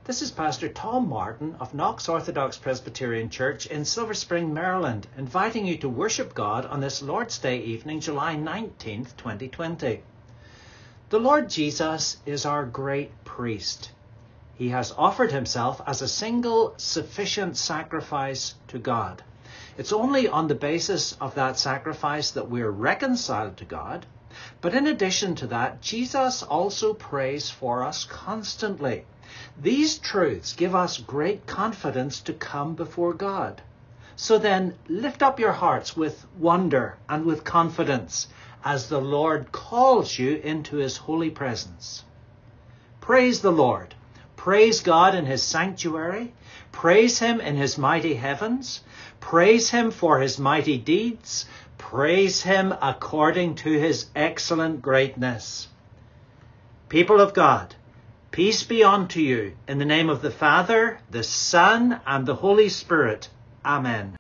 This is Pastor Tom Martin of Knox Orthodox Presbyterian Church in Silver Spring, Maryland, inviting you to worship God on this Lord's Day evening, July 19th, 2020. The Lord Jesus is our great priest. He has offered himself as a single sufficient sacrifice to God. It's only on the basis of that sacrifice that we're reconciled to God. But in addition to that, Jesus also prays for us constantly. These truths give us great confidence to come before God. So then, lift up your hearts with wonder and with confidence as the Lord calls you into his holy presence. Praise the Lord. Praise God in his sanctuary. Praise him in his mighty heavens. Praise him for his mighty deeds. Praise him according to his excellent greatness. People of God, peace be unto you in the name of the Father, the Son, and the Holy Spirit. Amen.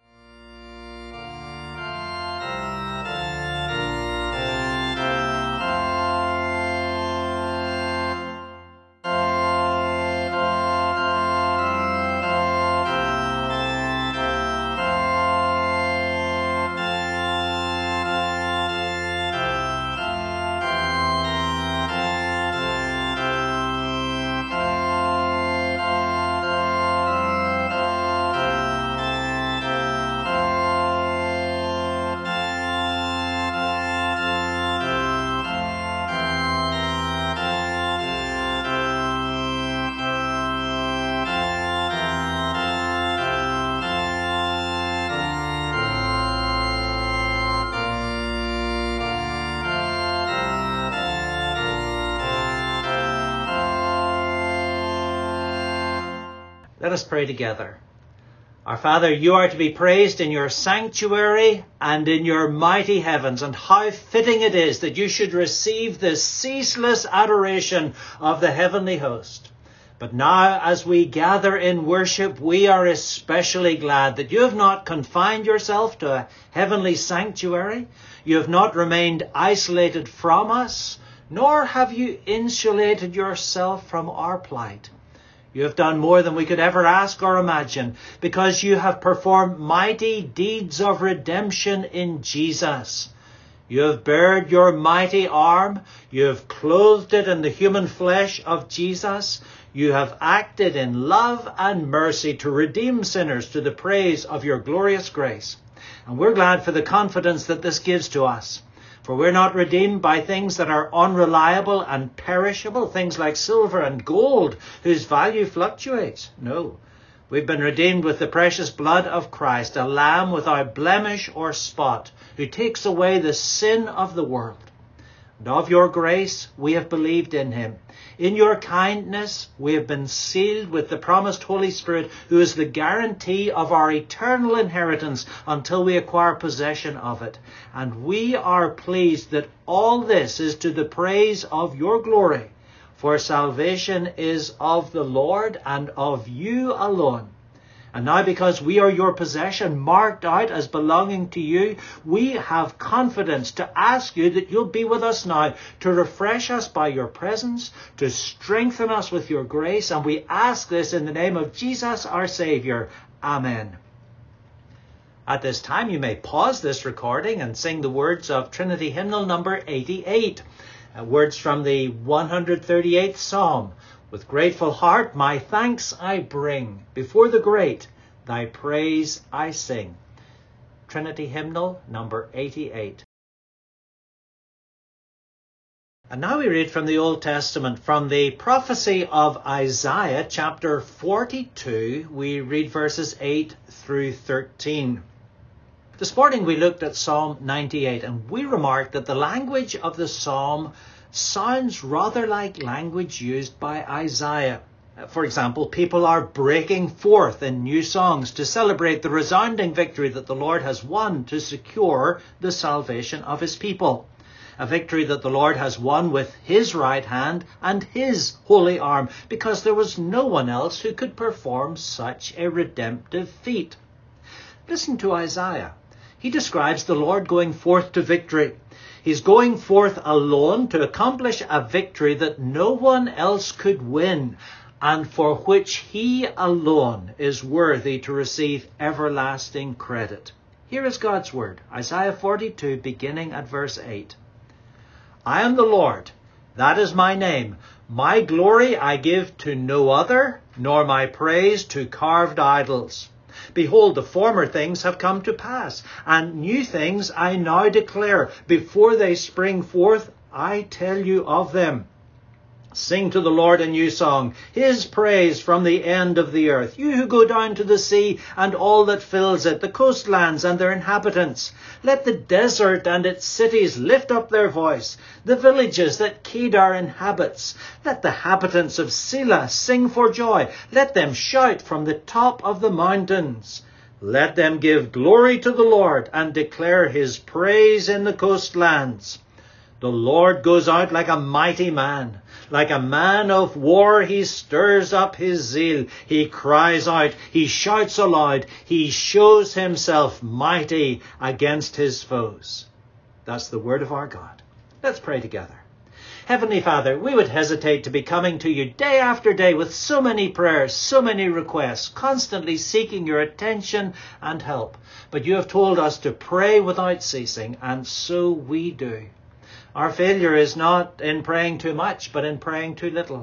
Let us pray together. Our Father, you are to be praised in your sanctuary and in your mighty heavens, and how fitting it is that you should receive the ceaseless adoration of the heavenly host. But now, as we gather in worship, we are especially glad that you have not confined yourself to a heavenly sanctuary. You have not remained isolated from us, nor have you insulated yourself from our plight. You have done more than we could ever ask or imagine, because you have performed mighty deeds of redemption in Jesus. You have bared your mighty arm. You have clothed it in the human flesh of Jesus. You have acted in love and mercy to redeem sinners to the praise of your glorious grace. And we're glad for the confidence that this gives to us. For we're not redeemed by things that are unreliable and perishable, things like silver and gold, whose value fluctuates. No, we've been redeemed with the precious blood of Christ, a lamb without blemish or spot, who takes away the sin of the world. And of your grace we have believed in him. In your kindness we have been sealed with the promised Holy Spirit, who is the guarantee of our eternal inheritance until we acquire possession of it. And we are pleased that all this is to the praise of your glory. For salvation is of the Lord and of you alone. And now, because we are your possession, marked out as belonging to you, we have confidence to ask you that you'll be with us now, to refresh us by your presence, to strengthen us with your grace. And we ask this in the name of Jesus, our Saviour. Amen. At this time, you may pause this recording and sing the words of Trinity Hymnal number 88, words from the 138th Psalm. With grateful heart, my thanks I bring. Before the great, thy praise I sing. Trinity Hymnal number 88. And now we read from the Old Testament, from the prophecy of Isaiah, chapter 42. We read verses 8 through 13. This morning we looked at Psalm 98, and we remarked that the language of the psalm sounds rather like language used by Isaiah. For example, people are breaking forth in new songs to celebrate the resounding victory that the Lord has won to secure the salvation of his people. A victory that the Lord has won with his right hand and his holy arm, because there was no one else who could perform such a redemptive feat. Listen to Isaiah. He describes the Lord going forth to victory. He's going forth alone to accomplish a victory that no one else could win. and for which he alone is worthy to receive everlasting credit. Here is God's word, Isaiah 42, beginning at verse 8. I am the Lord, that is my name. My glory I give to no other, nor my praise to carved idols. Behold, the former things have come to pass, and new things I now declare. Before they spring forth, I tell you of them. Sing to the Lord a new song, his praise from the end of the earth. You who go down to the sea and all that fills it, the coastlands and their inhabitants. Let the desert and its cities lift up their voice, the villages that Kedar inhabits. Let the inhabitants of Selah sing for joy. Let them shout from the top of the mountains. Let them give glory to the Lord and declare his praise in the coastlands. The Lord goes out like a mighty man. Like a man of war, he stirs up his zeal. He cries out, he shouts aloud, he shows himself mighty against his foes. That's the word of our God. Let's pray together. Heavenly Father, we would hesitate to be coming to you day after day with so many prayers, so many requests, constantly seeking your attention and help. But you have told us to pray without ceasing, and so we do. Our failure is not in praying too much, but in praying too little.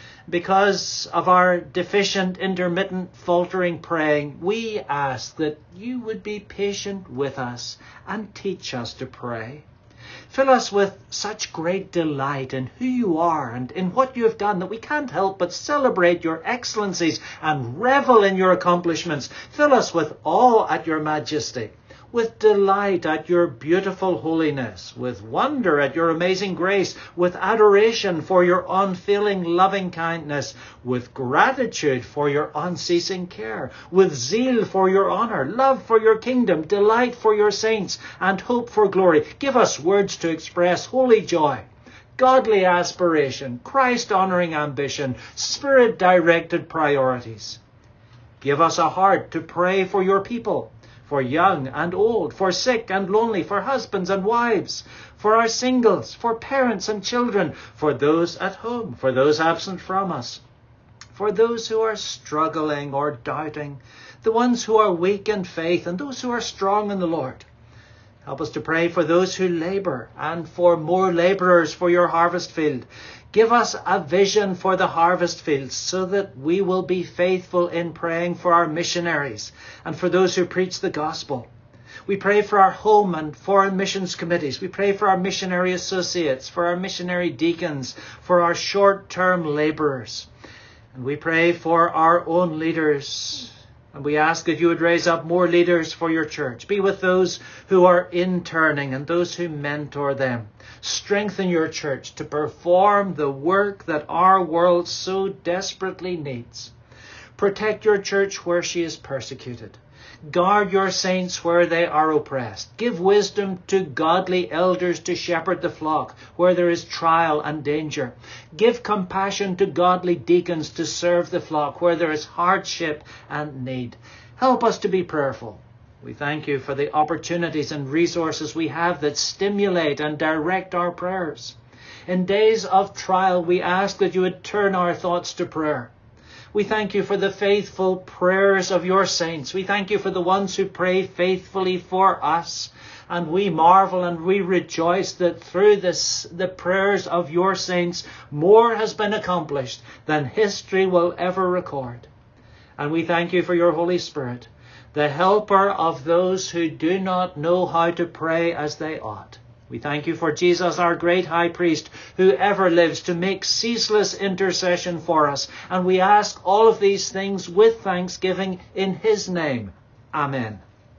Because of our deficient, intermittent, faltering praying, we ask that you would be patient with us and teach us to pray. Fill us with such great delight in who you are and in what you have done that we can't help but celebrate your excellencies and revel in your accomplishments. Fill us with awe at your majesty, with delight at your beautiful holiness, with wonder at your amazing grace, with adoration for your unfailing loving kindness, with gratitude for your unceasing care, with zeal for your honour, love for your kingdom, delight for your saints, and hope for glory. Give us words to express holy joy, godly aspiration, Christ-honouring ambition, Spirit-directed priorities. Give us a heart to pray for your people, for young and old, for sick and lonely, for husbands and wives, for our singles, for parents and children, for those at home, for those absent from us, for those who are struggling or doubting, the ones who are weak in faith and those who are strong in the Lord. Help us to pray for those who labour and for more labourers for your harvest field. Give us a vision for the harvest field so that we will be faithful in praying for our missionaries and for those who preach the gospel. We pray for our home and foreign missions committees. We pray for our missionary associates, for our missionary deacons, for our short-term labourers. And we pray for our own leaders. And we ask that you would raise up more leaders for your church. Be with those who are interning and those who mentor them. Strengthen your church to perform the work that our world so desperately needs. Protect your church where she is persecuted. Guard your saints where they are oppressed. Give wisdom to godly elders to shepherd the flock where there is trial and danger. Give compassion to godly deacons to serve the flock where there is hardship and need. Help us to be prayerful. We thank you for the opportunities and resources we have that stimulate and direct our prayers. In days of trial, we ask that you would turn our thoughts to prayer. We thank you for the faithful prayers of your saints. We thank you for the ones who pray faithfully for us. And we marvel and we rejoice that through the prayers of your saints, more has been accomplished than history will ever record. And we thank you for your Holy Spirit, the helper of those who do not know how to pray as they ought. We thank you for Jesus, our great high priest, who ever lives to make ceaseless intercession for us. And we ask all of these things with thanksgiving in his name. Amen.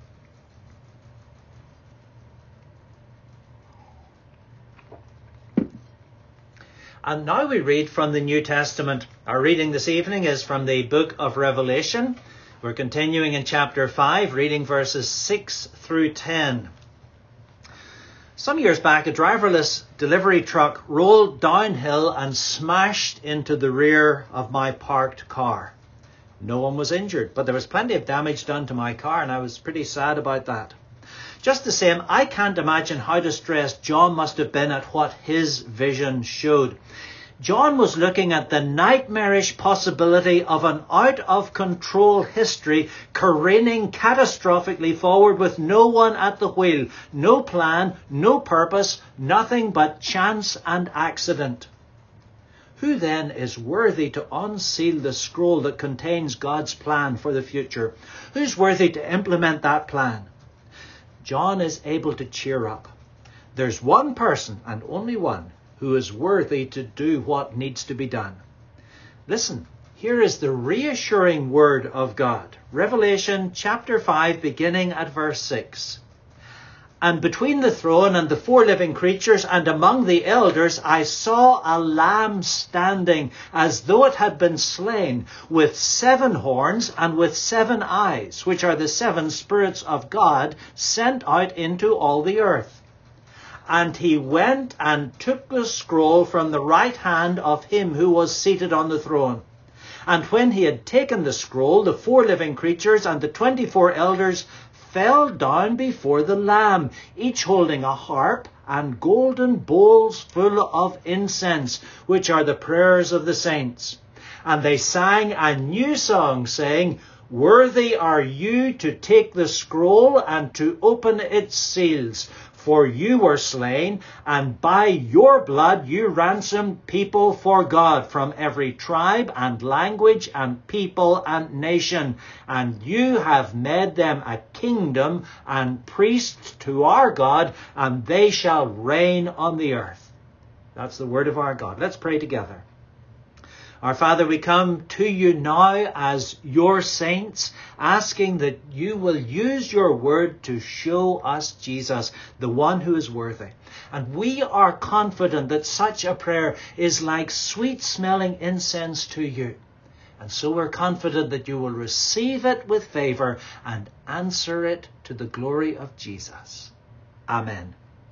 And now we read from the New Testament. Our reading this evening is from the book of Revelation. We're continuing in chapter 5, reading verses 6 through 10. Some years back, a driverless delivery truck rolled downhill and smashed into the rear of my parked car. No one was injured, but there was plenty of damage done to my car, and I was pretty sad about that. Just the same, I can't imagine how distressed John must have been at what his vision showed. John was looking at the nightmarish possibility of an out-of-control history careening catastrophically forward with no one at the wheel, no plan, no purpose, nothing but chance and accident. Who then is worthy to unseal the scroll that contains God's plan for the future? Who's worthy to implement that plan? John is able to cheer up. There's one person, and only one, who is worthy to do what needs to be done. Listen, here is the reassuring word of God. Revelation chapter 5, beginning at verse 6. And between the throne and the four living creatures and among the elders, I saw a lamb standing as though it had been slain, with 7 horns and with 7 eyes, which are the 7 spirits of God sent out into all the earth. And he went and took the scroll from the right hand of him who was seated on the throne. And when he had taken the scroll, the 4 living creatures and the 24 elders fell down before the Lamb, each holding a harp and golden bowls full of incense, which are the prayers of the saints. And they sang a new song, saying, Worthy are you to take the scroll and to open its seals. For you were slain, and by your blood you ransomed people for God from every tribe and language and people and nation. And you have made them a kingdom and priests to our God, and they shall reign on the earth. That's the word of our God. Let's pray together. Our Father, we come to you now as your saints, asking that you will use your word to show us Jesus, the one who is worthy. And we are confident that such a prayer is like sweet-smelling incense to you. And so we're confident that you will receive it with favor and answer it to the glory of Jesus. Amen.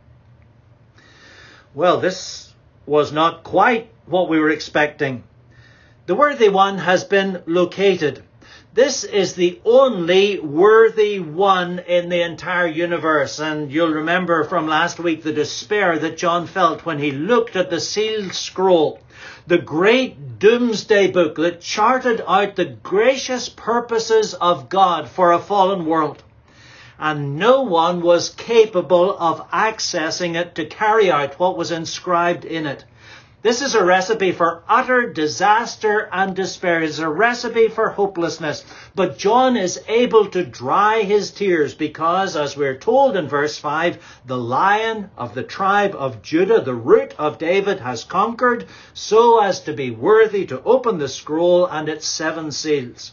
Well, this was not quite what we were expecting. The worthy one has been located. This is the only worthy one in the entire universe. And you'll remember from last week the despair that John felt when he looked at the sealed scroll, the great doomsday book that charted out the gracious purposes of God for a fallen world. And no one was capable of accessing it to carry out what was inscribed in it. This is a recipe for utter disaster and despair. It's a recipe for hopelessness. But John is able to dry his tears because, as we're told in verse 5, the Lion of the tribe of Judah, the root of David, has conquered so as to be worthy to open the scroll and its 7 seals.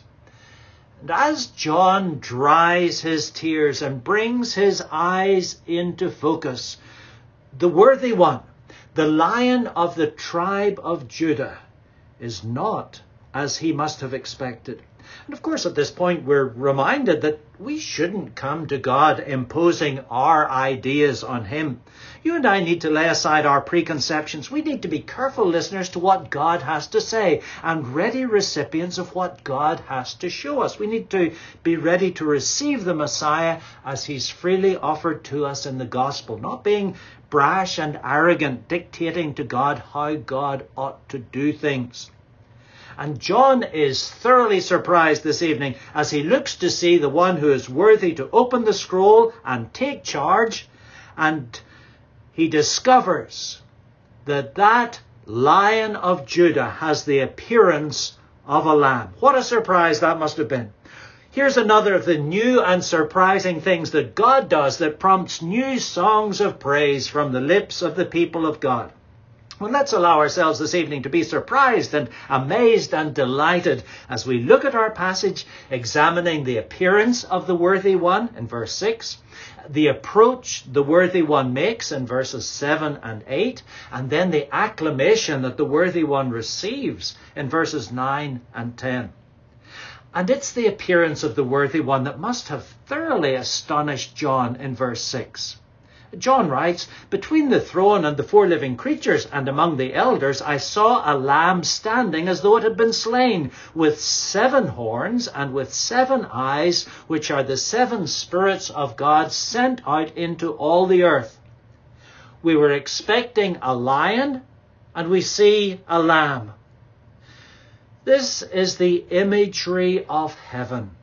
And as John dries his tears and brings his eyes into focus, the worthy one, the Lion of the tribe of Judah, is not as he must have expected. And of course, at this point, we're reminded that we shouldn't come to God imposing our ideas on him. You and I need to lay aside our preconceptions. We need to be careful listeners to what God has to say and ready recipients of what God has to show us. We need to be ready to receive the Messiah as he's freely offered to us in the gospel, not being brash and arrogant, dictating to God how God ought to do things. And John is thoroughly surprised this evening as he looks to see the one who is worthy to open the scroll and take charge, and he discovers that that Lion of Judah has the appearance of a lamb. What a surprise that must have been. Here's another of the new and surprising things that God does that prompts new songs of praise from the lips of the people of God. Well, let's allow ourselves this evening to be surprised and amazed and delighted as we look at our passage, examining the appearance of the worthy one in verse 6, the approach the worthy one makes in verses 7 and 8, and then the acclamation that the worthy one receives in verses 9 and 10. And it's the appearance of the worthy one that must have thoroughly astonished John in verse 6. John writes, "Between the throne and the 4 living creatures and among the elders, I saw a lamb standing as though it had been slain, with 7 horns and with 7 eyes, which are the 7 spirits of God sent out into all the earth." We were expecting a lion and we see a lamb. This is the imagery of heaven.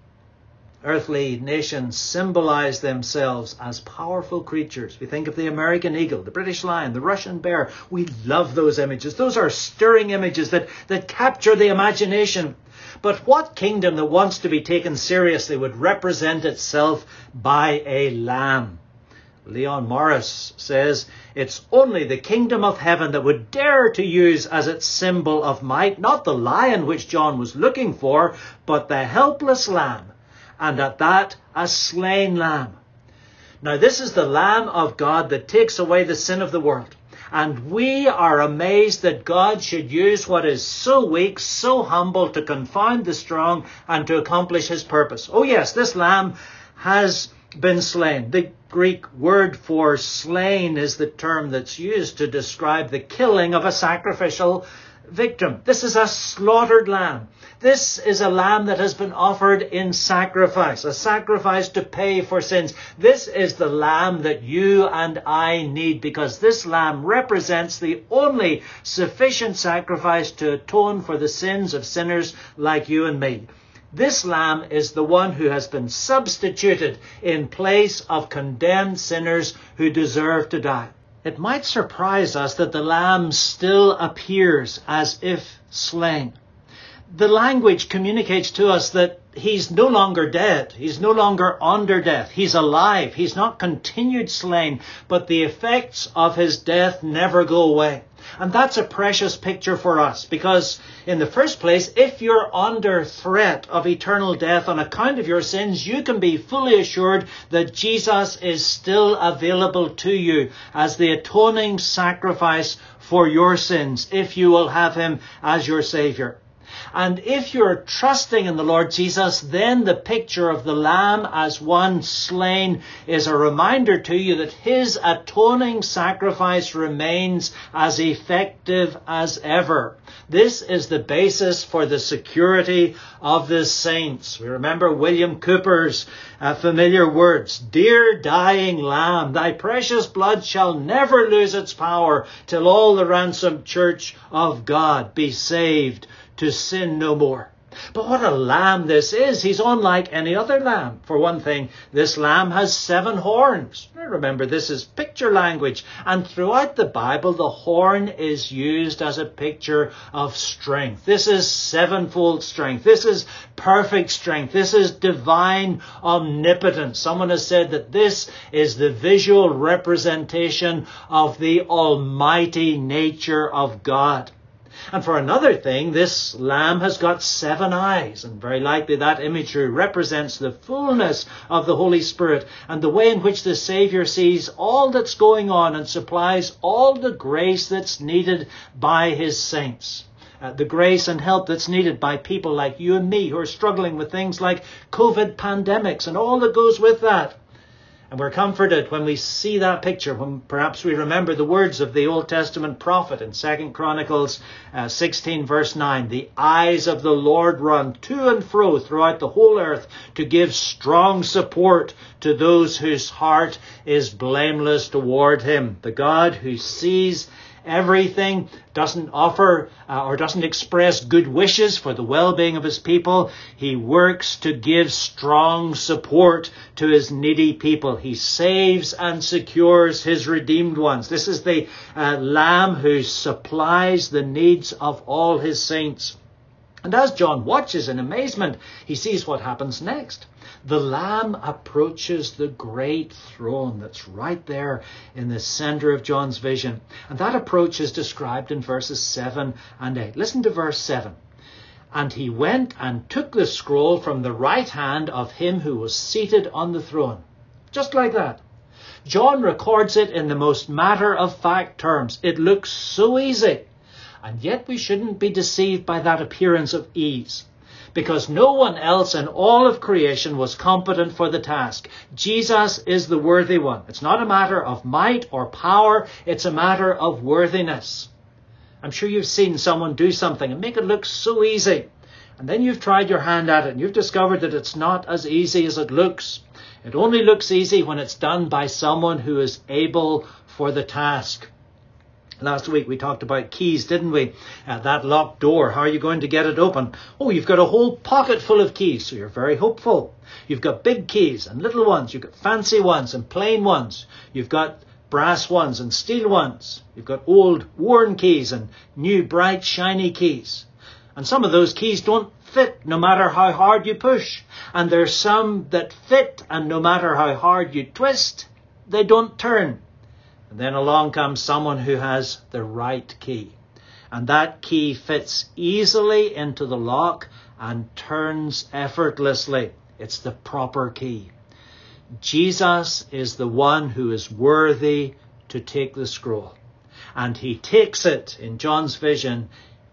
Earthly nations symbolize themselves as powerful creatures. We think of the American eagle, the British lion, the Russian bear. We love those images. Those are stirring images that capture the imagination. But what kingdom that wants to be taken seriously would represent itself by a lamb? Leon Morris says it's only the kingdom of heaven that would dare to use as its symbol of might, not the lion which John was looking for, but the helpless lamb. And at that, a slain lamb. Now this is the Lamb of God that takes away the sin of the world. And we are amazed that God should use what is so weak, so humble, to confound the strong and to accomplish his purpose. Oh yes, this lamb has been slain. The Greek word for slain is the term that's used to describe the killing of a sacrificial victim. This is a slaughtered lamb. This is a lamb that has been offered in sacrifice, a sacrifice to pay for sins. This is the lamb that you and I need, because this lamb represents the only sufficient sacrifice to atone for the sins of sinners like you and me. This lamb is the one who has been substituted in place of condemned sinners who deserve to die. It might surprise us that the lamb still appears as if slain. The language communicates to us that he's no longer dead. He's no longer under death. He's alive. He's not continued slain, but the effects of his death never go away. And that's a precious picture for us, because in the first place, if you're under threat of eternal death on account of your sins, you can be fully assured that Jesus is still available to you as the atoning sacrifice for your sins, if you will have him as your Savior. And if you're trusting in the Lord Jesus, then the picture of the Lamb as one slain is a reminder to you that his atoning sacrifice remains as effective as ever. This is the basis for the security of the saints. We remember William Cooper's familiar words, "Dear dying Lamb, thy precious blood shall never lose its power till all the ransomed church of God be saved to sin no more." But what a lamb this is. He's unlike any other lamb. For one thing, this lamb has 7 horns. Now remember, this is picture language. And throughout the Bible, the horn is used as a picture of strength. This is sevenfold strength. This is perfect strength. This is divine omnipotence. Someone has said that this is the visual representation of the almighty nature of God. And for another thing, this lamb has got 7 eyes, and very likely that imagery represents the fullness of the Holy Spirit and the way in which the Saviour sees all that's going on and supplies all the grace that's needed by his saints. The grace and help that's needed by people like you and me who are struggling with things like COVID pandemics and all that goes with that. And we're comforted when we see that picture, when perhaps we remember the words of the Old Testament prophet in 2 Chronicles 16 verse 9. "The eyes of the Lord run to and fro throughout the whole earth to give strong support to those whose heart is blameless toward him." The God who sees everything, doesn't offer or doesn't express good wishes for the well-being of his people. He works to give strong support to his needy people. He saves and secures his redeemed ones. This is the Lamb who supplies the needs of all his saints. And as John watches in amazement, he sees what happens next. The Lamb approaches the great throne that's right there in the center of John's vision. And that approach is described in verses 7 and 8. Listen to verse 7. "And he went and took the scroll from the right hand of him who was seated on the throne." Just like that. John records it in the most matter-of-fact terms. It looks so easy. And yet we shouldn't be deceived by that appearance of ease, because no one else in all of creation was competent for the task. Jesus is the worthy one. It's not a matter of might or power. It's a matter of worthiness. I'm sure you've seen someone do something and make it look so easy. And then you've tried your hand at it and you've discovered that it's not as easy as it looks. It only looks easy when it's done by someone who is able for the task. Last week we talked about keys, didn't we? That locked door, how are you going to get it open? Oh, you've got a whole pocket full of keys, so you're very hopeful. You've got big keys and little ones. You've got fancy ones and plain ones. You've got brass ones and steel ones. You've got old worn keys and new bright shiny keys. And some of those keys don't fit no matter how hard you push. And there's some that fit, and no matter how hard you twist, they don't turn. And then along comes someone who has the right key. And that key fits easily into the lock and turns effortlessly. It's the proper key. Jesus is the one who is worthy to take the scroll. And he takes it, in John's vision,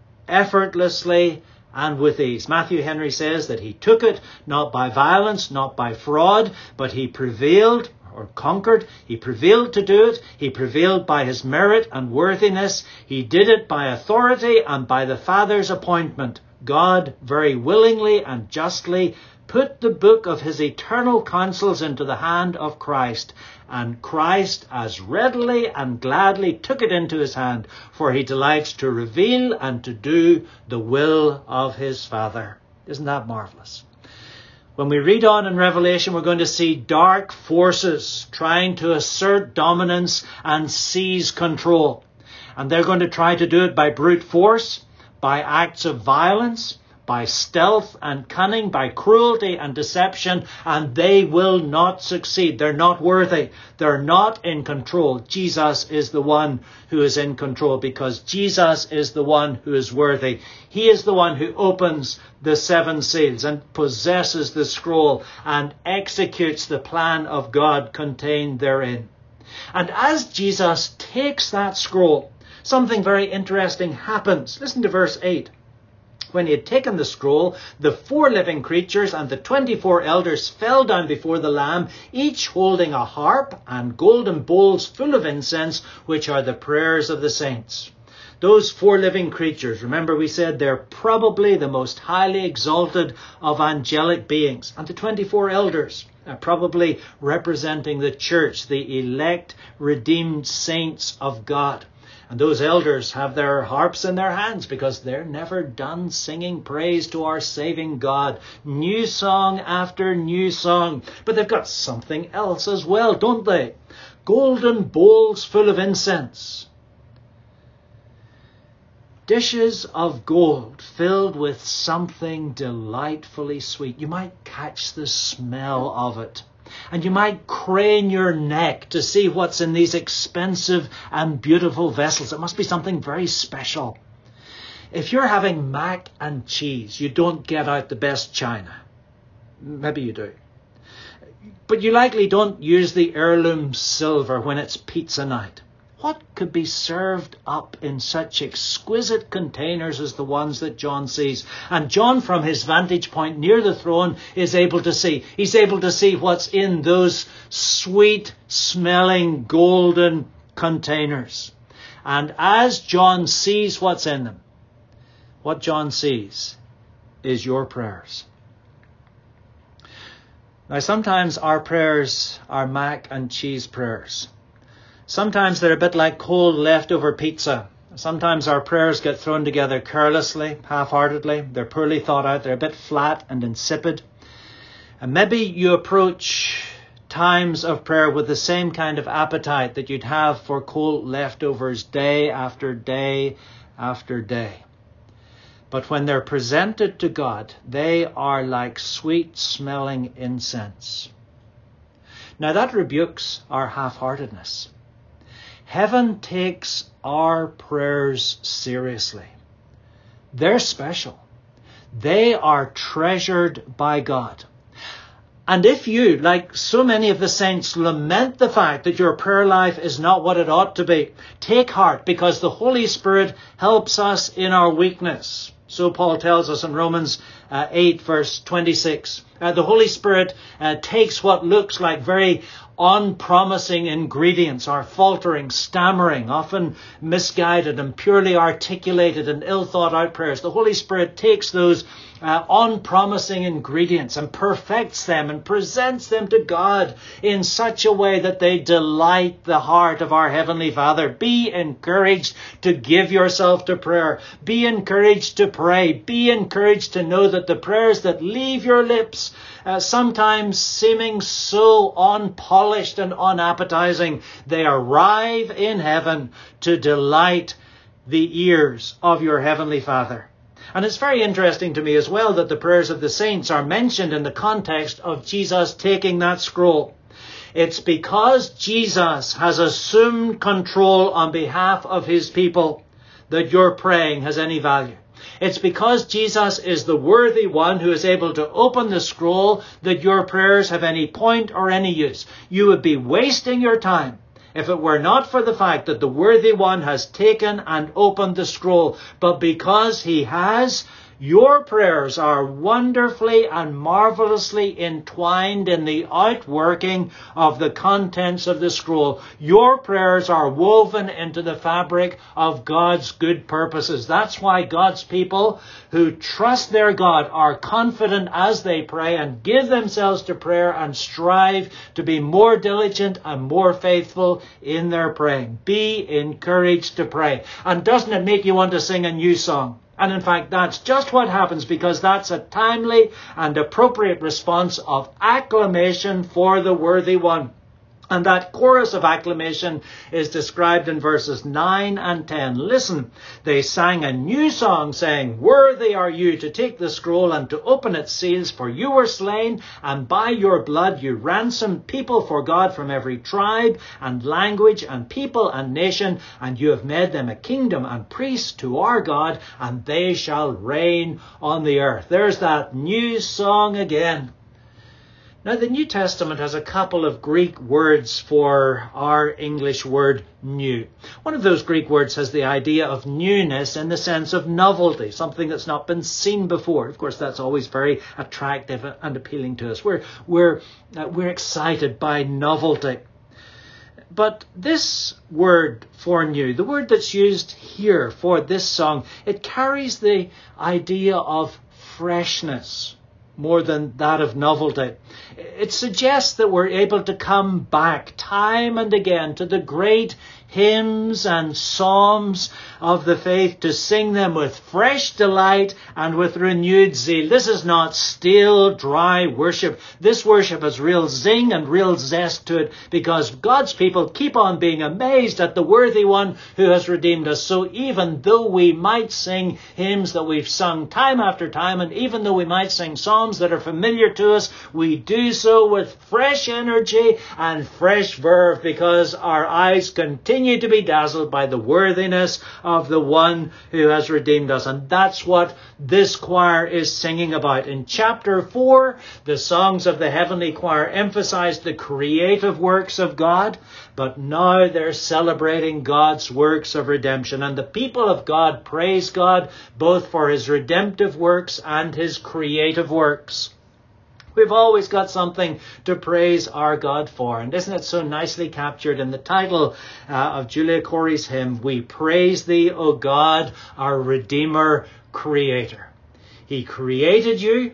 effortlessly and with ease. Matthew Henry says that he took it not by violence, not by fraud, but he prevailed or conquered. He prevailed to do it. He prevailed by his merit and worthiness. He did it by authority and by the Father's appointment. God very willingly and justly put the book of his eternal counsels into the hand of Christ, and Christ as readily and gladly took it into his hand, for he delights to reveal and to do the will of his Father. Isn't that marvelous? When we read on in Revelation, we're going to see dark forces trying to assert dominance and seize control. And they're going to try to do it by brute force, by acts of violence, by stealth and cunning, by cruelty and deception, and they will not succeed. They're not worthy. They're not in control. Jesus is the one who is in control, because Jesus is the one who is worthy. He is the one who opens the 7 seals and possesses the scroll and executes the plan of God contained therein. And as Jesus takes that scroll, something very interesting happens. Listen to verse 8. When he had taken the scroll, the 4 living creatures and the 24 elders fell down before the Lamb, each holding a harp and golden bowls full of incense, which are the prayers of the saints. Those 4 living creatures, remember we said they're probably the most highly exalted of angelic beings. And the 24 elders are probably representing the church, the elect, redeemed saints of God. And those elders have their harps in their hands because they're never done singing praise to our saving God. New song after new song. But they've got something else as well, don't they? Golden bowls full of incense. Dishes of gold filled with something delightfully sweet. You might catch the smell of it. And you might crane your neck to see what's in these expensive and beautiful vessels. It must be something very special. If you're having mac and cheese, you don't get out the best china. Maybe you do. But you likely don't use the heirloom silver when it's pizza night. What could be served up in such exquisite containers as the ones that John sees? And John, from his vantage point near the throne, is able to see. He's able to see what's in those sweet-smelling golden containers. And as John sees what's in them, what John sees is your prayers. Now, sometimes our prayers are mac and cheese prayers. Sometimes they're a bit like cold leftover pizza. Sometimes our prayers get thrown together carelessly, half-heartedly. They're poorly thought out. They're a bit flat and insipid. And maybe you approach times of prayer with the same kind of appetite that you'd have for cold leftovers day after day after day. But when they're presented to God, they are like sweet-smelling incense. Now that rebukes our half-heartedness. Heaven takes our prayers seriously. They're special. They are treasured by God. And if you, like so many of the saints, lament the fact that your prayer life is not what it ought to be, take heart, because the Holy Spirit helps us in our weakness. So Paul tells us in Romans 8 verse 26. The Holy Spirit takes what looks like very unpromising ingredients, our faltering, stammering, often misguided and purely articulated and ill-thought-out prayers. The Holy Spirit takes those unpromising ingredients and perfects them and presents them to God in such a way that they delight the heart of our Heavenly Father. Be encouraged to give yourself to prayer. Be encouraged to pray. Be encouraged to know that the prayers that leave your lips, sometimes seeming so unpolished and unappetizing, they arrive in heaven to delight the ears of your Heavenly Father. And it's very interesting to me as well that the prayers of the saints are mentioned in the context of Jesus taking that scroll. It's because Jesus has assumed control on behalf of his people that your praying has any value. It's because Jesus is the worthy one who is able to open the scroll that your prayers have any point or any use. You would be wasting your time if it were not for the fact that the worthy one has taken and opened the scroll. But because he has, your prayers are wonderfully and marvelously entwined in the outworking of the contents of the scroll. Your prayers are woven into the fabric of God's good purposes. That's why God's people who trust their God are confident as they pray and give themselves to prayer and strive to be more diligent and more faithful in their praying. Be encouraged to pray. And doesn't it make you want to sing a new song? And in fact, that's just what happens, because that's a timely and appropriate response of acclamation for the worthy one. And that chorus of acclamation is described in verses 9 and 10. Listen, they sang a new song saying, "Worthy are you to take the scroll and to open its seals, for you were slain, and by your blood you ransomed people for God from every tribe and language and people and nation, and you have made them a kingdom and priests to our God, and they shall reign on the earth." There's that new song again. Now, the New Testament has a couple of Greek words for our English word new. One of those Greek words has the idea of newness in the sense of novelty, something that's not been seen before. Of course, that's always very attractive and appealing to us. We're excited by novelty. But this word for new, the word that's used here for this song, it carries the idea of freshness more than that of novelty. It suggests that we're able to come back time and again to the great hymns and psalms of the faith, to sing them with fresh delight and with renewed zeal. This is not stale, dry worship. This worship has real zing and real zest to it, because God's people keep on being amazed at the worthy one who has redeemed us. So even though we might sing hymns that we've sung time after time, and even though we might sing psalms that are familiar to us, we do so with fresh energy and fresh verve, because our eyes continue to be dazzled by the worthiness of the one who has redeemed us. And that's what this choir is singing about. In chapter 4, the songs of the heavenly choir emphasize the creative works of God, but now they're celebrating God's works of redemption. And the people of God praise God both for his redemptive works and his creative works. We've always got something to praise our God for. And isn't it so nicely captured in the title of Julia Corey's hymn, "We praise thee, O God, our Redeemer, Creator." He created you,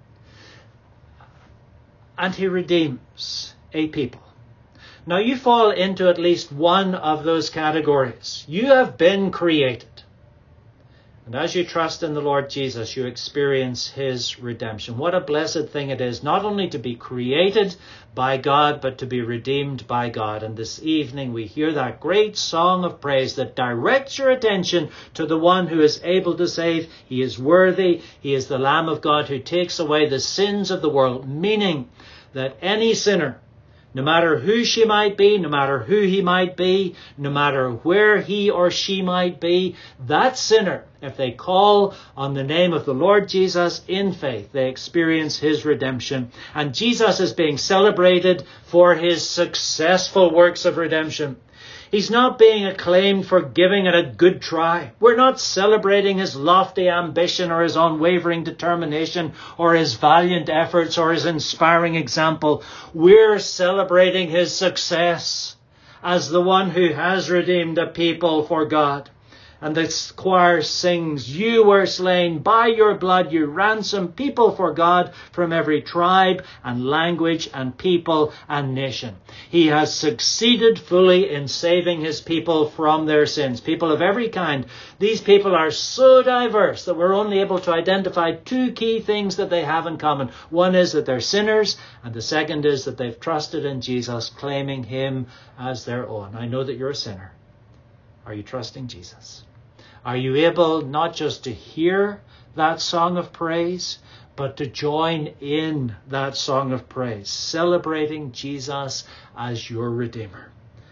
and he redeems a people. Now you fall into at least one of those categories. You have been created. And as you trust in the Lord Jesus, you experience his redemption. What a blessed thing it is, not only to be created by God, but to be redeemed by God. And this evening we hear that great song of praise that directs your attention to the one who is able to save. He is worthy. He is the Lamb of God who takes away the sins of the world, meaning that any sinner, no matter who she might be, no matter who he might be, no matter where he or she might be, that sinner, if they call on the name of the Lord Jesus in faith, they experience his redemption. And Jesus is being celebrated for his successful works of redemption. He's not being acclaimed for giving it a good try. We're not celebrating his lofty ambition or his unwavering determination or his valiant efforts or his inspiring example. We're celebrating his success as the one who has redeemed a people for God. And the choir sings, "You were slain, by your blood you ransomed people for God from every tribe and language and people and nation." He has succeeded fully in saving his people from their sins, people of every kind. These people are so diverse that we're only able to identify two key things that they have in common. One is that they're sinners, and the second is that they've trusted in Jesus, claiming him as their own. I know that you're a sinner. Are you trusting Jesus? Are you able not just to hear that song of praise, but to join in that song of praise, celebrating Jesus as your Redeemer,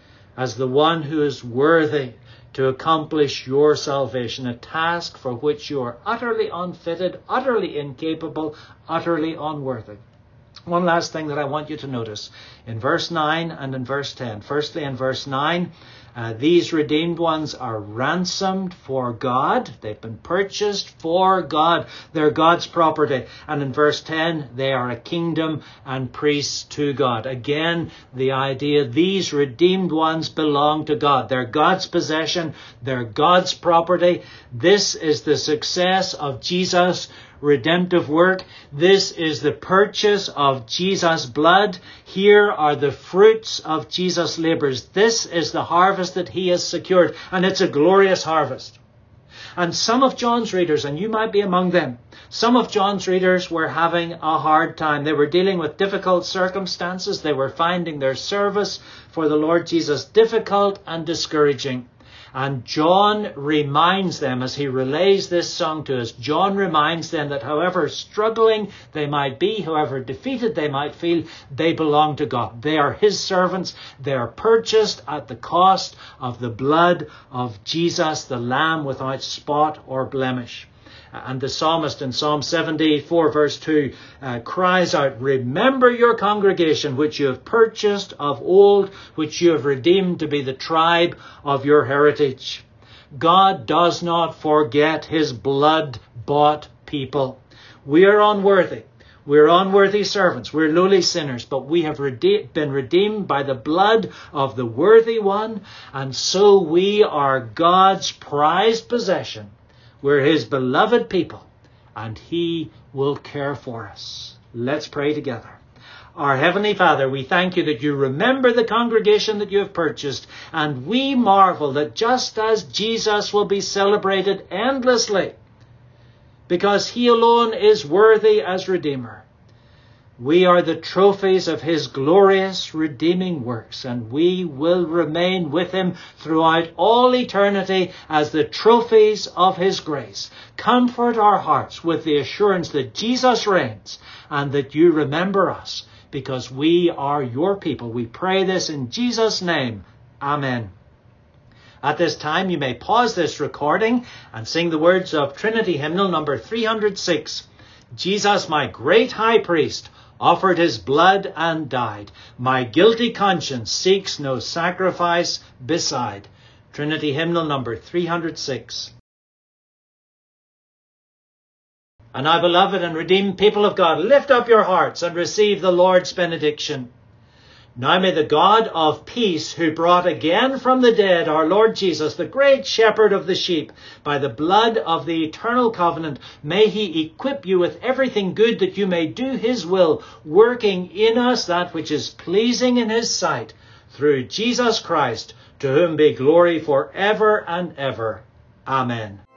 as the one who is worthy to accomplish your salvation, a task for which you are utterly unfitted, utterly incapable, utterly unworthy? One last thing that I want you to notice in verse 9 and in verse 10. Firstly, in verse 9, these redeemed ones are ransomed for God. They've been purchased for God. They're God's property. And in verse 10, they are a kingdom and priests to God. Again, the idea, these redeemed ones belong to God. They're God's possession. They're God's property. This is the success of Jesus' redemptive work. This is the purchase of Jesus' blood. Here are the fruits of Jesus' labors. This is the harvest that he has secured, and it's a glorious harvest. And some of John's readers, and you might be among them, some of John's readers were having a hard time. They were dealing with difficult circumstances. They were finding their service for the Lord Jesus difficult and discouraging. And John reminds them, as he relays this song to us, John reminds them that however struggling they might be, however defeated they might feel, they belong to God. They are his servants. They are purchased at the cost of the blood of Jesus, the Lamb without spot or blemish. And the psalmist in Psalm 74 verse 2 cries out, "Remember your congregation, which you have purchased of old, which you have redeemed to be the tribe of your heritage." God does not forget his blood-bought people. We are unworthy. We're unworthy servants. We're lowly sinners, but we have been redeemed by the blood of the worthy one, and so we are God's prized possession. We're his beloved people, and he will care for us. Let's pray together. Our Heavenly Father, we thank you that you remember the congregation that you have purchased, and we marvel that just as Jesus will be celebrated endlessly, because he alone is worthy as Redeemer, we are the trophies of his glorious redeeming works, and we will remain with him throughout all eternity as the trophies of his grace. Comfort our hearts with the assurance that Jesus reigns and that you remember us, because we are your people. We pray this in Jesus' name. Amen. At this time, you may pause this recording and sing the words of Trinity Hymnal number 306. Jesus, my great high priest, offered his blood and died. My guilty conscience seeks no sacrifice beside. Trinity Hymnal number 306. And now, beloved and redeemed people of God, lift up your hearts and receive the Lord's benediction. Now may the God of peace, who brought again from the dead our Lord Jesus, the great shepherd of the sheep, by the blood of the eternal covenant, may he equip you with everything good that you may do his will, working in us that which is pleasing in his sight, through Jesus Christ, to whom be glory for ever and ever. Amen.